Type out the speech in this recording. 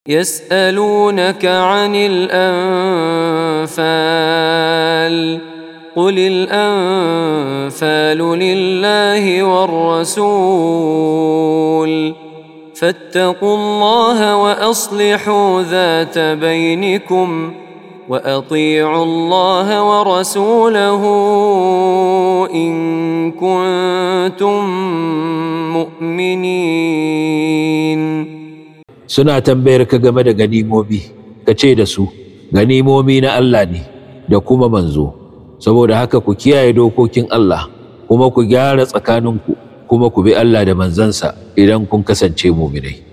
يسألونك عن الأنفال قل الأنفال لله والرسول فاتقوا الله وأصلحوا ذات بينكم وأطيعوا الله ورسوله إن كنتم مؤمنين. Suna tambayar ka game da ganimomi, ka ce da su, ganimomi na Allah ne da kuma manzo, saboda haka ku kiyaye dokokin Allah, kuma ku gyara tsakaninku, kuma ku bi Allah da manzansa idan kun kasance muminai.